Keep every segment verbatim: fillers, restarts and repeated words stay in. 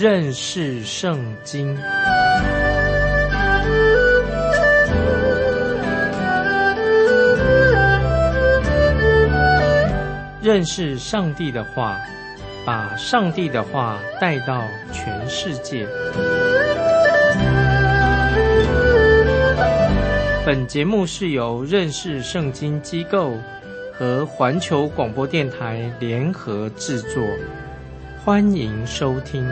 认识圣经。认识上帝的话，把上帝的话带到全世界。本节目是由认识圣经机构和环球广播电台联合制作，欢迎收听。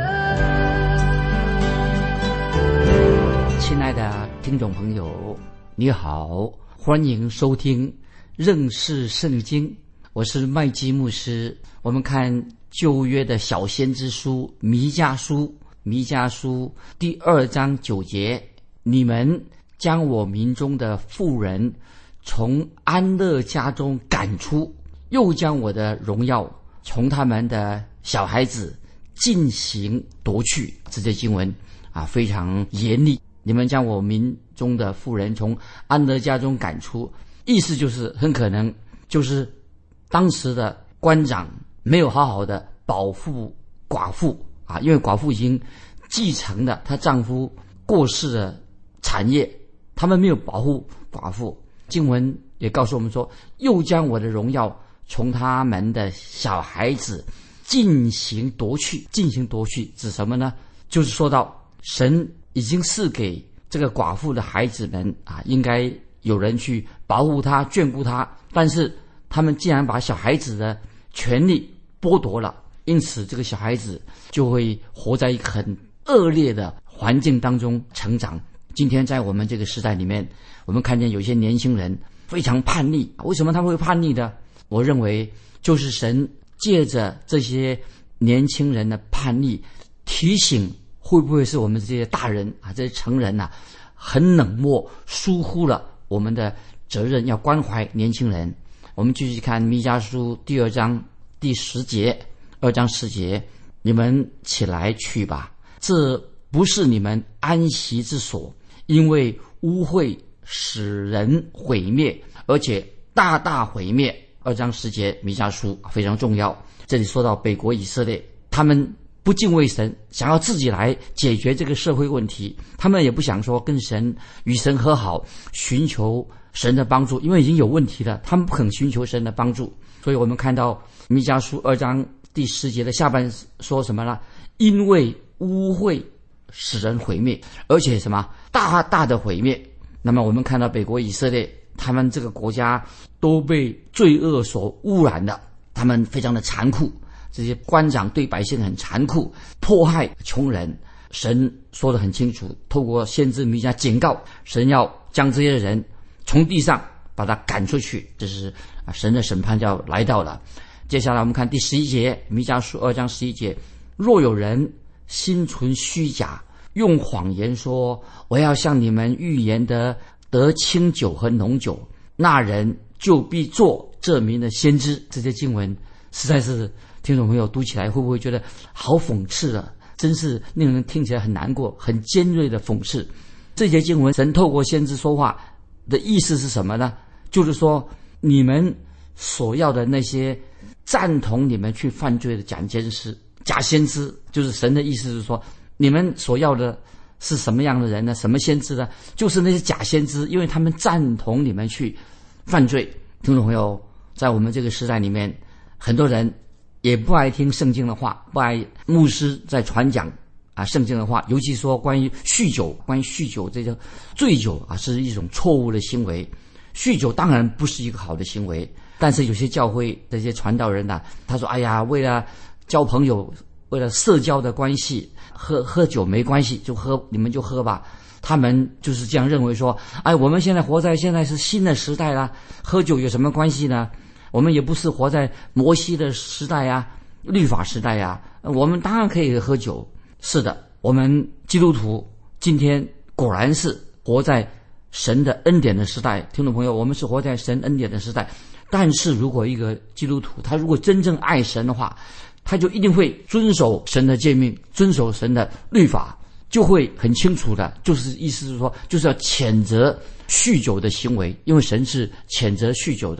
亲爱的听众朋友，你好，欢迎收听认识圣经，我是麦基牧师。我们看旧约的小先知书弥迦书，弥迦书第二章九节，你们将我民中的妇人从安乐家中赶出，又将我的荣耀从他们的小孩子进行夺去。这些经文啊非常严厉，你们将我民中的妇人从安乐家中赶出，意思就是很可能就是当时的官长没有好好的保护寡妇啊，因为寡妇已经继承了她丈夫过世的产业，他们没有保护寡妇。经文也告诉我们说，又将我的荣耀从他们的小孩子进行夺去。进行夺去指什么呢？就是说到神已经赐给这个寡妇的孩子们啊，应该有人去保护他眷顾他，但是他们竟然把小孩子的权利剥夺了，因此这个小孩子就会活在一个很恶劣的环境当中成长。今天在我们这个时代里面，我们看见有些年轻人非常叛逆，为什么他们会叛逆呢？我认为就是神借着这些年轻人的叛逆，提醒会不会是我们这些大人啊，这些成人啊，很冷漠，疏忽了我们的责任，要关怀年轻人。我们继续看弥迦书第二章第十节，二章十节，你们起来去吧，这不是你们安息之所，因为污秽使人毁灭，而且大大毁灭。二章十节弥迦书非常重要。这里说到北国以色列，他们不敬畏神，想要自己来解决这个社会问题，他们也不想说跟神与神和好，寻求神的帮助，因为已经有问题了，他们不肯寻求神的帮助。所以我们看到弥迦书二章第十节的下半说什么呢？因为污秽使人毁灭，而且什么大大的毁灭。那么我们看到北国以色列，他们这个国家都被罪恶所污染的，他们非常的残酷，这些官长对百姓很残酷，迫害穷人。神说得很清楚，透过先知弥迦警告，神要将这些人从地上把他赶出去，这是啊神的审判就要来到了。接下来我们看第十一节，弥迦书二章十一节，若有人心存虚假，用谎言说我要向你们预言的得清酒和浓酒，那人就必做这民的先知。这些经文实在是听众朋友读起来会不会觉得好讽刺了？真是令人听起来很难过，很尖锐的讽刺。这些经文神透过先知说话的意思是什么呢？就是说你们所要的那些赞同你们去犯罪的假先知，假先知就是神的意思是说，你们所要的是什么样的人呢？什么先知呢？就是那些假先知，因为他们赞同你们去犯罪。听众朋友，在我们这个时代里面，很多人也不爱听圣经的话，不爱牧师在传讲啊圣经的话，尤其说关于酗酒，关于酗酒这个醉酒啊，是一种错误的行为。酗酒当然不是一个好的行为，但是有些教会这些传道人呐、啊，他说：“哎呀，为了交朋友，为了社交的关系，喝喝酒没关系，就喝，你们就喝吧。”他们就是这样认为说：“哎，我们现在活在现在是新的时代啦，喝酒有什么关系呢？我们也不是活在摩西的时代呀、律法时代呀，我们当然可以喝酒。”是的，我们基督徒今天果然是活在神的恩典的时代。听众朋友，我们是活在神恩典的时代。但是如果一个基督徒他如果真正爱神的话，他就一定会遵守神的诫命，遵守神的律法，就会很清楚的，就是意思是说，就是要谴责酗酒的行为，因为神是谴责酗酒的。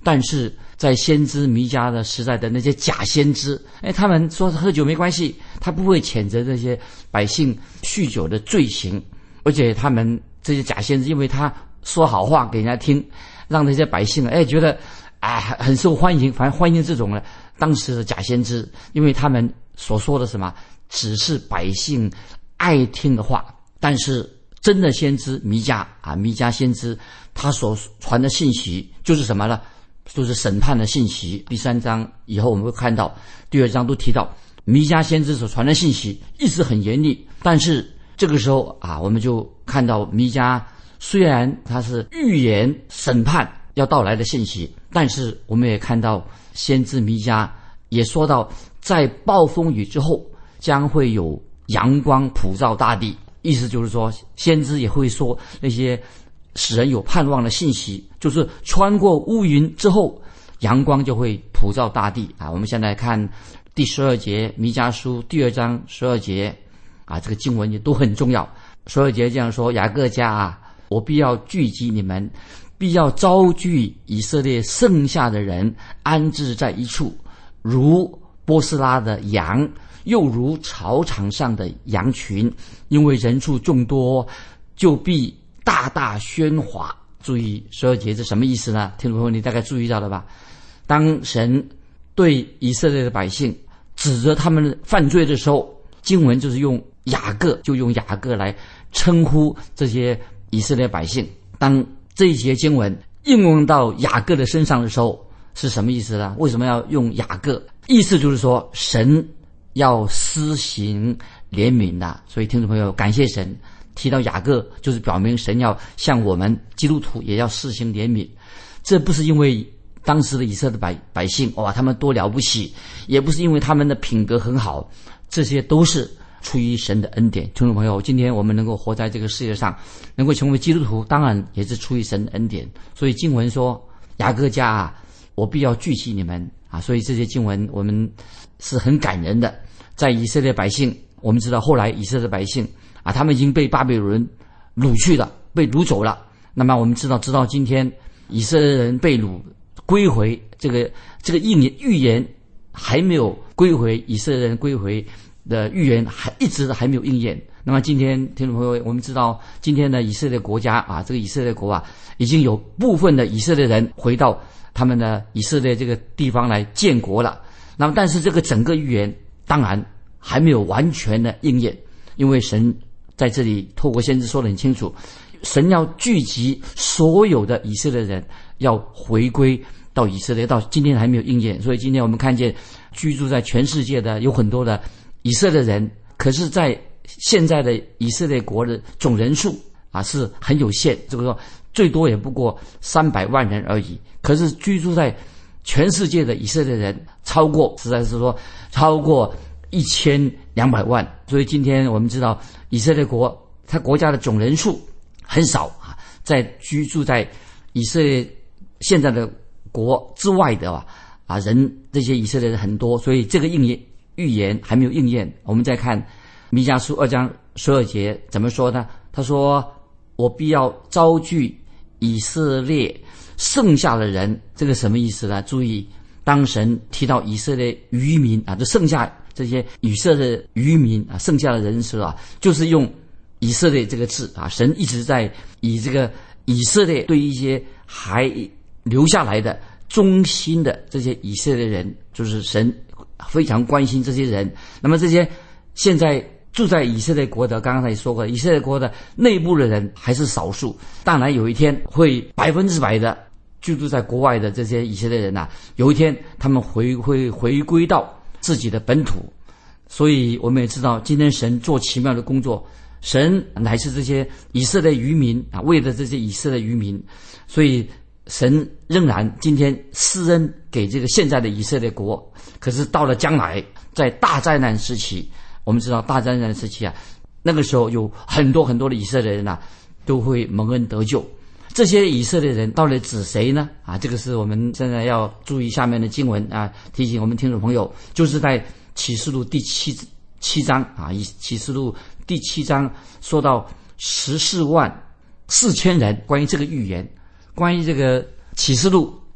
但是在先知弥迦的时代的那些假先知，哎，他们说喝酒没关系，他不会谴责这些百姓酗酒的罪行，而且他们这些假先知，因为他说好话给人家听，让那些百姓哎觉得哎很受欢迎，反正欢迎这种呢当时的假先知，因为他们所说的什么只是百姓爱听的话，但是真的先知弥迦啊，弥迦先知他所传的信息就是什么呢？就是审判的信息。第三章以后我们会看到，第二章都提到弥迦先知所传的信息一直很严厉，但是这个时候啊，我们就看到弥迦虽然他是预言审判要到来的信息，但是我们也看到先知弥迦也说到，在暴风雨之后将会有阳光普照大地，意思就是说，先知也会说那些使人有盼望的信息，就是穿过乌云之后，阳光就会普照大地啊。我们现在看第十二节，弥迦书第二章十二节啊，这个经文也都很重要。十二节这样说：雅各家啊，我必要聚集你们，必要招聚以色列剩下的人，安置在一处，如波斯拉的羊，又如草场上的羊群，因为人数众多，就必大大喧哗。注意十二节这什么意思呢？听众朋友，你大概注意到了吧？当神对以色列的百姓指责他们犯罪的时候，经文就是用雅各，就用雅各来称呼这些以色列百姓。当这一节经文应用到雅各的身上的时候，是什么意思呢？为什么要用雅各？意思就是说，神要施行怜悯的。所以听众朋友，感谢神提到雅各，就是表明神要向我们基督徒也要施行怜悯。这不是因为当时的以色列百百姓哇他们多了不起，也不是因为他们的品格很好，这些都是出于神的恩典。听众朋友，今天我们能够活在这个世界上，能够成为基督徒，当然也是出于神的恩典。所以经文说，雅各家啊，我必要聚集你们啊。所以这些经文我们是很感人的。在以色列百姓，我们知道后来以色列百姓啊，他们已经被巴比伦掳去了，被掳走了。那么我们知道，直到今天，以色列人被掳归回，这个这个预言预言还没有归回，以色列人归回的预言还一直还没有应验。那么今天听众朋友，我们知道今天的以色列国家啊，这个以色列国啊，已经有部分的以色列人回到他们的以色列这个地方来建国了。那么但是这个整个预言当然还没有完全的应验，因为神在这里透过先知说得很清楚，神要聚集所有的以色列人，要回归到以色列，到今天还没有应验。所以今天我们看见居住在全世界的有很多的以色列人，可是在现在的以色列国的总人数啊是很有限，这个说最多也不过三百万人而已。可是居住在全世界的以色列人超过，实在是说超过一千两百万。所以今天我们知道以色列国它国家的总人数很少啊，在居住在以色列现在的国之外的啊啊人，这些以色列人很多，所以这个应验预言还没有应验。我们再看弥迦书二章十二节怎么说呢？他说：我必要招聚以色列剩下的人。这个什么意思呢？注意，当神提到以色列渔民啊，就剩下这些以色列渔民啊，剩下的人数啊，就是用以色列这个字啊，神一直在以这个以色列对一些还留下来的忠心的这些以色列人，就是神非常关心这些人。那么这些现在住在以色列国的，刚刚才说过，以色列国的内部的人还是少数，当然有一天会百分之百的居住在国外的这些以色列人啊，有一天他们回会回归到自己的本土。所以我们也知道，今天神做奇妙的工作，神乃是这些以色列渔民啊，为了这些以色列渔民，所以神仍然今天施恩给这个现在的以色列国。可是到了将来，在大灾难时期，我们知道大灾难时期啊，那个时候有很多很多的以色列人啊，都会蒙恩得救。这些以色列人到底指谁呢？啊，这个是我们现在要注意下面的经文啊，提醒我们听众朋友，就是在启示录第七七章啊，启示录第七章说到十四万四千人，关于这个预言，关于这个启示录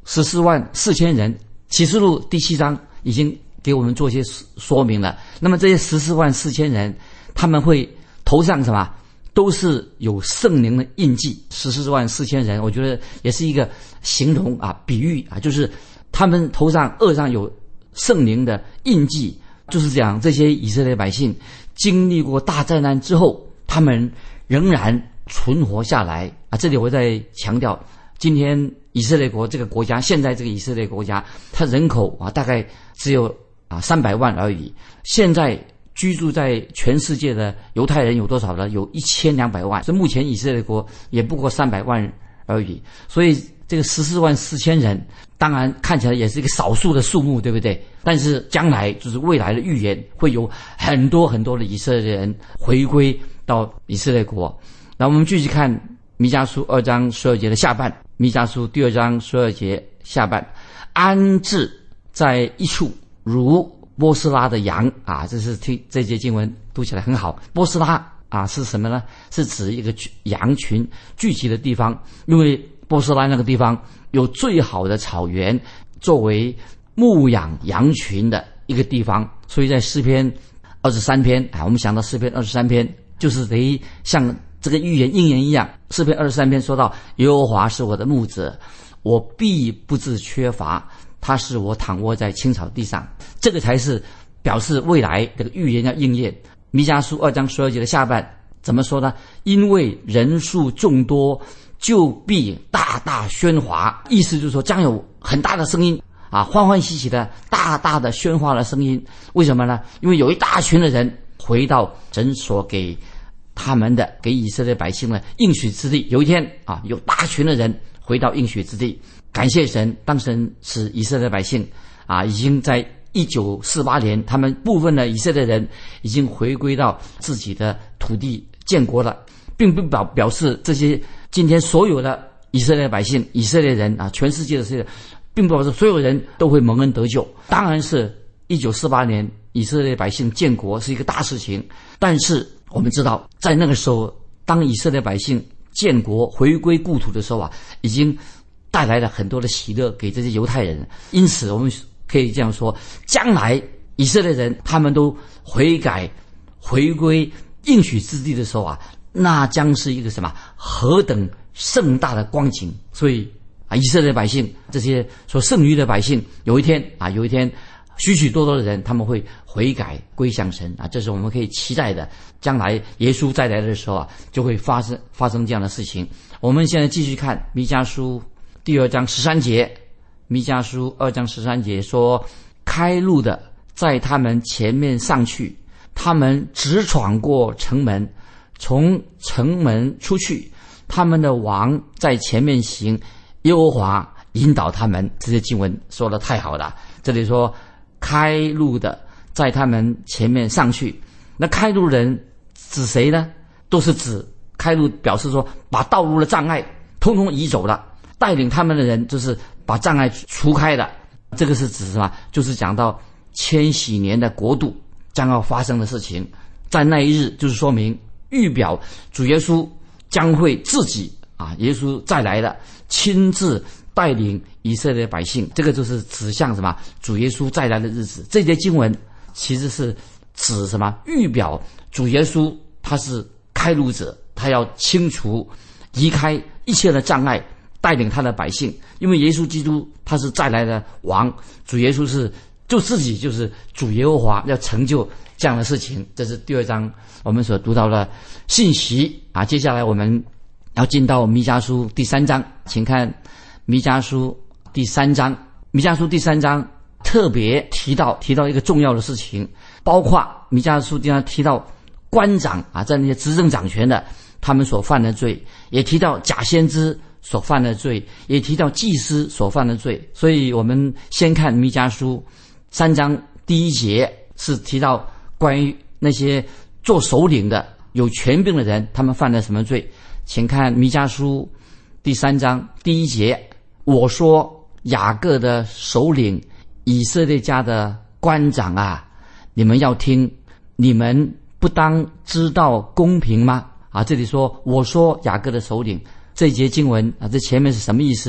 十四万四千人，启示录第七章已经给我们做一些说明了。那么这些十四万四千人，他们会头上什么？都是有圣灵的印记。十四万四千人，我觉得也是一个形容啊，比喻啊，就是他们头上额上有圣灵的印记，就是讲这些以色列百姓经历过大灾难之后，他们仍然存活下来啊。这里我再强调，今天以色列国这个国家，现在这个以色列国家，它人口啊大概只有啊三百万而已。现在居住在全世界的犹太人有多少呢？有一千两百万。所以目前以色列国也不过三百万而已。所以这个十四万四千人，当然看起来也是一个少数的数目，对不对？但是将来就是未来的预言，会有很多很多的以色列人回归到以色列国。那我们继续看弥迦书二章十二节的下半，弥迦书第二章十二节下半，安置在一处如波斯拉的羊啊，这是听这节经文读起来很好。波斯拉啊是什么呢？是指一个羊群聚集的地方，因为波斯拉那个地方有最好的草原作为牧养羊群的一个地方，所以在诗篇二十三篇啊，我们想到诗篇二十三篇就是等于像这个预言应验一样。诗篇二十三篇说到，耶和华是我的牧者，我必不致缺乏，他是我躺卧在青草地上。这个才是表示未来这个预言要应验。弥迦书二章十二节的下半怎么说呢？因为人数众多，就必大大喧哗。意思就是说将有很大的声音啊，欢欢喜喜的大大的喧哗的声音。为什么呢？因为有一大群的人回到神所给他们的给以色列百姓的应许之地。有一天啊，有大群的人回到应许之地，感谢神，当神使以色列百姓啊，已经在一九四八年，他们部分的以色列人已经回归到自己的土地建国了，并不表表示这些今天所有的以色列百姓、以色列人啊，全世界的世界，并不表示所有人都会蒙恩得救。当然是一九四八年以色列百姓建国是一个大事情，但是我们知道，在那个时候，当以色列百姓建国回归故土的时候啊，已经带来了很多的喜乐给这些犹太人。因此我们可以这样说，将来以色列人他们都悔改回归应许之地的时候啊，那将是一个什么何等盛大的光景。所以啊，以色列百姓这些所剩余的百姓，有一天啊，有一天许许多多的人他们会悔改归向神啊，这是我们可以期待的。将来耶稣再来的时候啊，就会发生发生这样的事情。我们现在继续看弥迦书第二章十三节，弥迦书二章十三节说，开路的在他们前面上去，他们直闯过城门，从城门出去，他们的王在前面行，耶和华引导他们。这些经文说得太好了。这里说开路的在他们前面上去，那开路人指谁呢？都是指开路，表示说把道路的障碍通通移走了，带领他们的人就是把障碍除开了。这个是指什么？就是讲到千禧年的国度将要发生的事情。在那一日，就是说明预表主耶稣将会自己啊，耶稣再来了，亲自带领以色列百姓。这个就是指向什么？主耶稣再来的日子。这节经文其实是指什么？预表主耶稣他是开路者，他要清除移开一切的障碍，带领他的百姓。因为耶稣基督他是再来的王，主耶稣是就自己就是主耶和华，要成就这样的事情。这是第二章我们所读到的信息啊。接下来我们要进到弥迦书第三章，请看弥迦书第三章。弥迦书第三章特别提到提到一个重要的事情，包括弥迦书经常提到官长啊，在那些执政掌权的他们所犯的罪，也提到假先知所犯的罪，也提到祭司所犯的罪。所以我们先看弥迦书三章第一节，是提到关于那些做首领的有权柄的人，他们犯了什么罪。请看弥迦书第三章第一节，我说雅各的首领，以色列家的官长啊，你们要听，你们不当知道公平吗？啊，这里说我说雅各的首领，这一节经文啊，这前面是什么意思呢？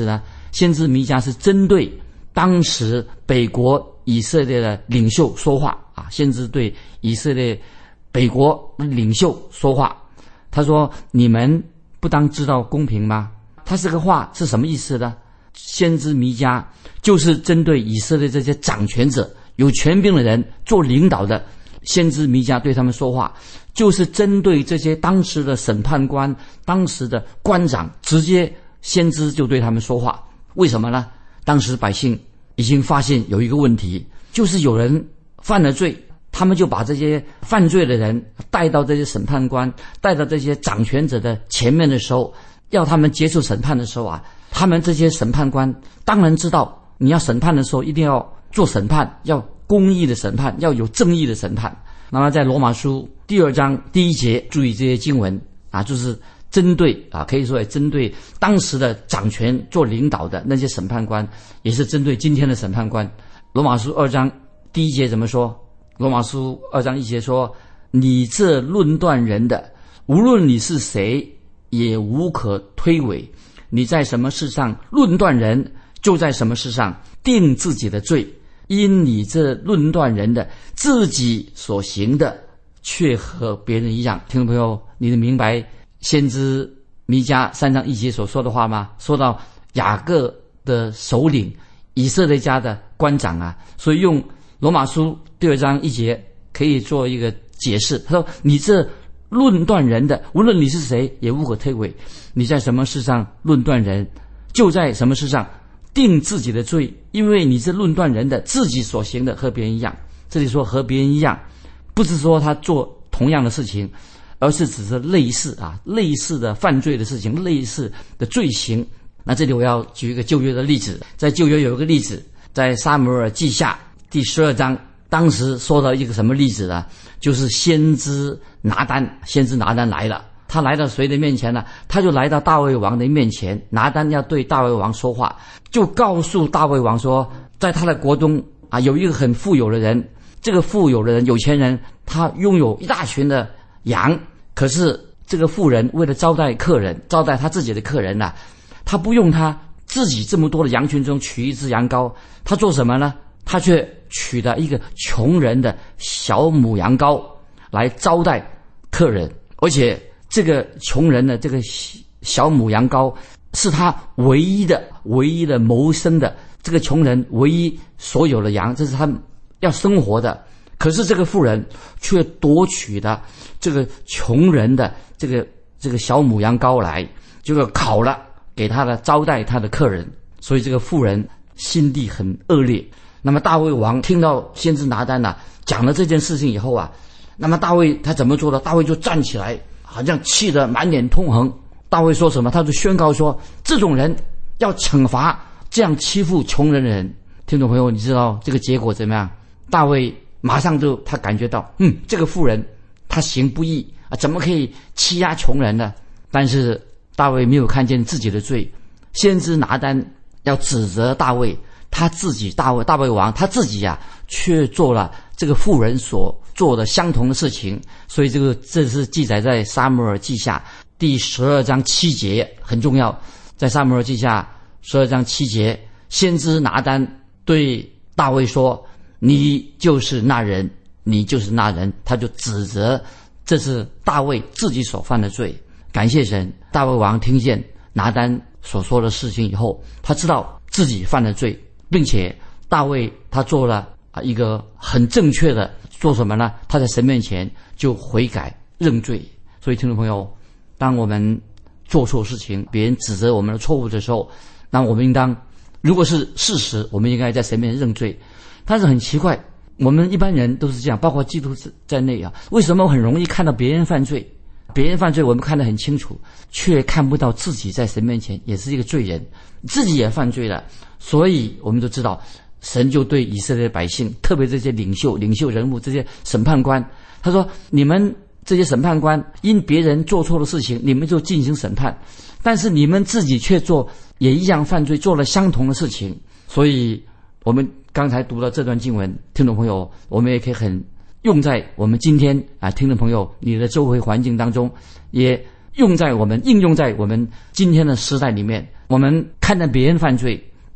先知弥迦是针对当时北国以色列的领袖说话啊，先知对以色列北国领袖说话。他说：你们不当知道公平吗？他这个话是什么意思呢？先知弥迦就是针对以色列这些掌权者、有权柄的人、做领导的，先知弥迦对他们说话，就是针对这些当时的审判官、当时的官长，直接先知就对他们说话。为什么呢？当时百姓已经发现有一个问题，就是有人犯了罪，他们就把这些犯罪的人带到这些审判官、带到这些掌权者的前面的时候，要他们接受审判的时候啊，他们这些审判官当然知道，你要审判的时候一定要做审判，要公义的审判，要有正义的审判。那么在罗马书第二章第一节，注意这些经文啊，就是针对啊，可以说也针对当时的掌权做领导的那些审判官，也是针对今天的审判官。罗马书二章第一节怎么说？罗马书二章一节说：你这论断人的，无论你是谁，也无可推诿。你在什么事上论断人，就在什么事上定自己的罪。因你这论断人的，自己所行的却和别人一样。听众朋友，你能明白先知弥迦三章一节所说的话吗？说到雅各的首领，以色列家的官长啊，所以用罗马书第二章一节可以做一个解释。他说：你这论断人的，无论你是谁，也无可推诿。你在什么事上论断人，就在什么事上定自己的罪。因为你是论断人的，自己所行的和别人一样。这里说和别人一样，不是说他做同样的事情，而是只是类似啊，类似的犯罪的事情，类似的罪行。那这里我要举一个旧约的例子，在旧约有一个例子，在撒母耳记下第十二章，当时说到一个什么例子呢？就是先知拿单，先知拿单来了，他来到谁的面前呢？他就来到大卫王的面前，拿单要对大卫王说话，就告诉大卫王说，在他的国中啊，有一个很富有的人，这个富有的人，有钱人，他拥有一大群的羊，可是这个富人为了招待客人，招待他自己的客人啊，他不用他自己这么多的羊群中取一只羊羔，他做什么呢？他却取了一个穷人的小母羊羔来招待客人，而且这个穷人的这个小母羊羔是他唯一的唯一的谋生的，这个穷人唯一所有的羊，这是他要生活的。可是这个富人却夺取了这个穷人的这个这个小母羊羔来，这个烤了给他的招待他的客人，所以这个富人心地很恶劣。那么大卫王听到先知拿单啊讲了这件事情以后啊，那么大卫他怎么做的？大卫就站起来，好像气得满脸通红。大卫说什么？他就宣告说，这种人要惩罚这样欺负穷人的人。听众朋友，你知道这个结果怎么样？大卫马上就他感觉到，嗯，这个富人他行不义啊，怎么可以欺压穷人呢？但是大卫没有看见自己的罪，先知拿单要指责大卫，他自己大卫大卫王他自己呀、啊，却做了这个妇人所做的相同的事情。所以这个这是记载在撒母耳记下第十二章七节，很重要。在撒母耳记下十二章七节，先知拿单对大卫说，你就是那人，你就是那人。他就指责这是大卫自己所犯的罪。感谢神，大卫王听见拿单所说的事情以后，他知道自己犯了罪，并且大卫他做了啊一个很正确的做什么呢？他在神面前就悔改认罪。所以听众朋友，当我们做错事情，别人指责我们的错误的时候，那我们应当，如果是事实，我们应该在神面前认罪。但是很奇怪，我们一般人都是这样，包括基督徒在内啊，为什么很容易看到别人犯罪？别人犯罪我们看得很清楚，却看不到自己在神面前也是一个罪人，自己也犯罪了。所以我们都知道，神就对以色列百姓，特别这些领袖领袖人物，这些审判官，他说，你们这些审判官因别人做错的事情，你们就进行审判，但是你们自己却做也一样犯罪，做了相同的事情。所以我们刚才读了这段经文，听众朋友，我们也可以很用在我们今天啊，听众朋友，你的周围环境当中，也用在我们应用在我们今天的时代里面。我们看到别人犯罪，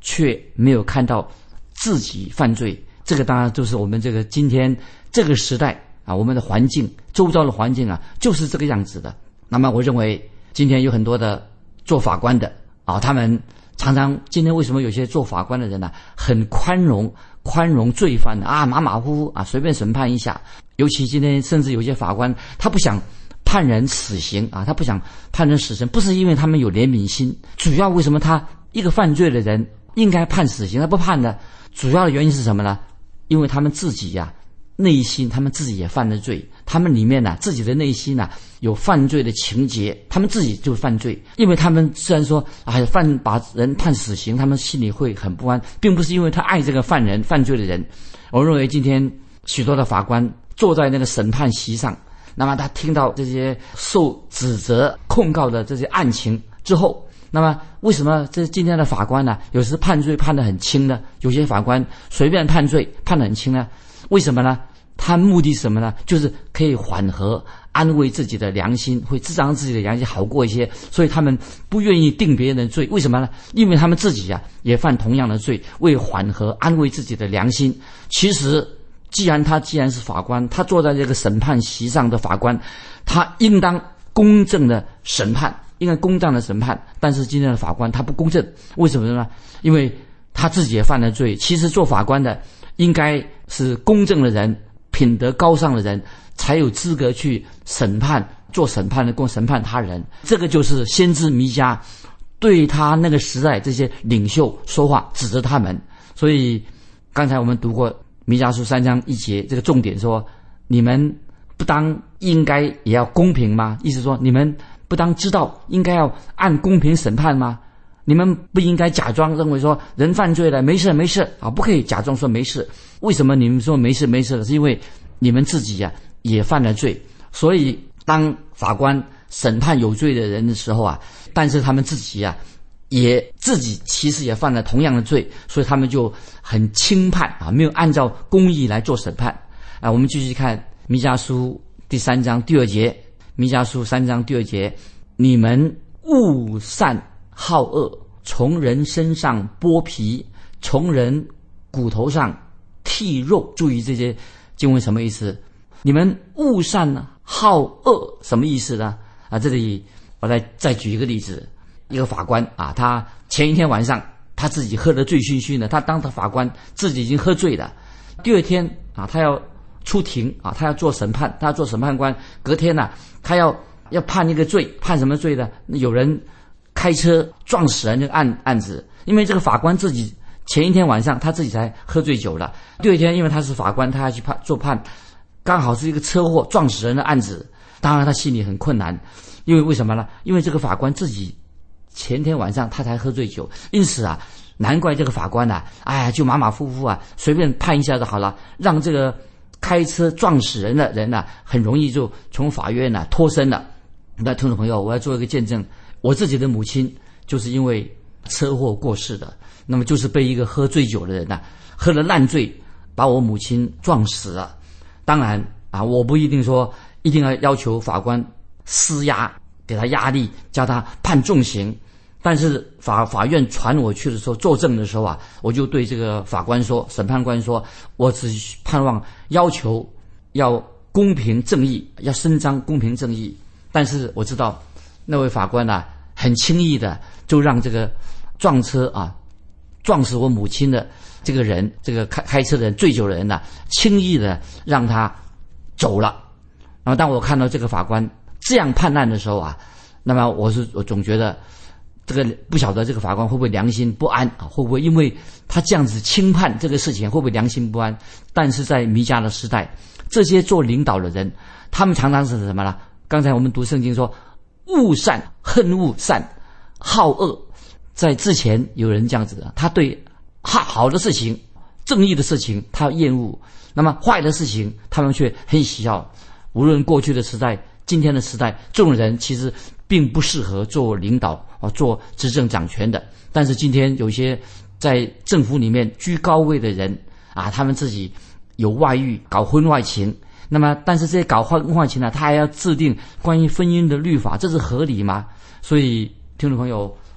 却没有看到自己犯罪。这个当然就是我们这个今天这个时代啊，我们的环境，周遭的环境啊，就是这个样子的。那么我认为今天有很多的做法官的啊，他们常常今天为什么有些做法官的人呢、啊，很宽容宽容罪犯啊，马马虎虎啊，随便审判一下。尤其今天甚至有些法官他不想判人死刑啊，他不想判人死刑，不是因为他们有怜悯心，主要为什么他一个犯罪的人应该判死刑他不判呢？主要的原因是什么呢？因为他们自己呀、啊，内心他们自己也犯了罪，他们里面呢、啊、自己的内心呢、啊、有犯罪的情节，他们自己就犯罪。因为他们虽然说哎犯把人判死刑，他们心里会很不安，并不是因为他爱这个犯人犯罪的人。我认为今天许多的法官坐在那个审判席上，那么他听到这些受指责控告的这些案情之后，那么为什么这今天的法官呢有时判罪判得很轻呢？有些法官随便判罪判得很轻呢？为什么呢？他目的是什么呢？就是可以缓和安慰自己的良心，会至少让自己的良心好过一些，所以他们不愿意定别人的罪。为什么呢？因为他们自己啊也犯同样的罪，为缓和安慰自己的良心。其实既然他既然是法官，他坐在这个审判席上的法官，他应当公正的审判，应该公正的审判。但是今天的法官他不公正，为什么呢？因为他自己也犯了罪。其实做法官的应该是公正的人，品德高尚的人，才有资格去审判，做审判的供审判他人。这个就是先知弥迦对他那个时代这些领袖说话，指责他们。所以刚才我们读过弥迦书三章一节，这个重点说，你们不当应该也要公平吗？意思说你们不当知道应该要按公平审判吗？你们不应该假装认为说人犯罪了没事没事啊，不可以假装说没事。为什么你们说没事没事了？是因为你们自己呀、啊、也犯了罪。所以当法官审判有罪的人的时候啊，但是他们自己啊也自己其实也犯了同样的罪，所以他们就很轻判啊，没有按照公义来做审判啊。我们继续看弥迦书第三章第二节，弥迦书三章第二节，你们勿善好恶，从人身上剥皮，从人骨头上剔肉。注意这些经文什么意思？你们勿善好恶什么意思呢？啊，这里我来再举一个例子。一个法官啊，他前一天晚上他自己喝得醉醺醺的，他当的法官自己已经喝醉了。第二天啊，他要出庭啊，他要做审判，他要做审判官。隔天呢、啊，他要要判一个罪，判什么罪呢？有人开车撞死人这个案案子，因为这个法官自己前一天晚上他自己才喝醉酒了，第二天因为他是法官，他要去判做判，刚好是一个车祸撞死人的案子。当然他心里很困难，因为为什么呢？因为这个法官自己前天晚上他才喝醉酒，因此啊，难怪这个法官啊，哎呀，就马马虎虎啊，随便判一下就好了，让这个开车撞死人的人啊，很容易就从法院啊脱身了。那听众朋友，我要做一个见证，我自己的母亲就是因为车祸过世的，那么就是被一个喝醉酒的人啊，喝了烂醉，把我母亲撞死了。当然啊，我不一定说一定要要求法官施压，给他压力，叫他判重刑。但是法法院传我去的时候，作证的时候啊，我就对这个法官说，审判官说，我只盼望要求要公平正义，要伸张公平正义。但是我知道那位法官啊，很轻易的就让这个撞车啊撞死我母亲的这个人，这个开开车的人，醉酒的人呢、啊，轻易的让他走了。然后当我看到这个法官这样判案的时候啊，那么我是我总觉得这个不晓得这个法官会不会良心不安啊？会不会因为他这样子轻判这个事情，会不会良心不安？但是在弥迦的时代，这些做领导的人，他们常常是什么呢？刚才我们读圣经说，恶善恨恶善，好恶。在之前有人这样子的，他对好好的事情、正义的事情他厌恶，那么坏的事情他们却很喜好。无论过去的时代、今天的时代，这种人其实并不适合做领导啊，做执政掌权的。但是今天有些在政府里面居高位的人啊，他们自己有外遇、搞婚外情，那么但是这些搞婚外情呢，他还要制定关于婚姻的律法，这是合理吗？所以听众朋友，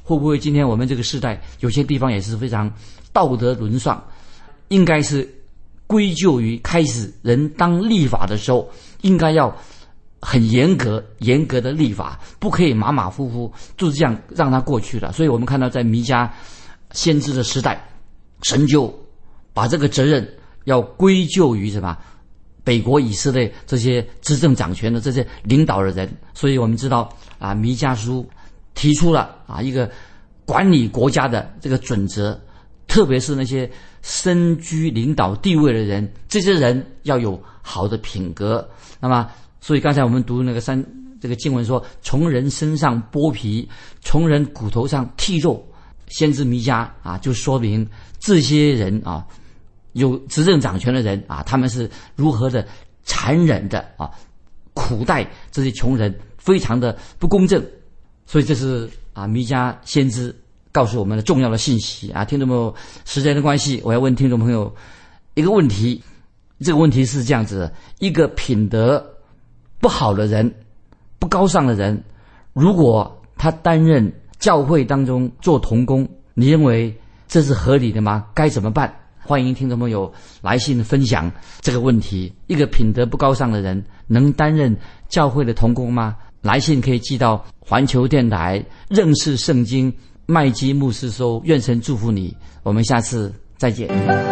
会不会今天我们这个时代有些地方也是非常道德沦丧，应该是归咎于开始人当立法的时候应该要很严格严格的立法，不可以马马虎虎就这样让它过去了。所以我们看到在弥迦先知的时代，神就把这个责任要归咎于什么？北国以色列这些执政掌权的这些领导的人。所以我们知道啊，弥迦书提出了啊一个管理国家的这个准则，特别是那些身居领导地位的人，这些人要有好的品格。那么所以刚才我们读那个三这个经文说，从人身上剥皮，从人骨头上剔肉，先知弥迦啊就说明这些人啊有执政掌权的人啊，他们是如何的残忍的啊苦待这些穷人，非常的不公正。所以这是啊弥迦先知告诉我们的重要的信息啊。听众朋友，时间的关系，我要问听众朋友一个问题，这个问题是这样子的：一个品德不好的人，不高尚的人，如果他担任教会当中做同工，你认为这是合理的吗？该怎么办？欢迎听众朋友来信分享这个问题。一个品德不高尚的人能担任教会的同工吗？来信可以寄到环球电台认识圣经麦基牧师收。愿神祝福你，我们下次再见。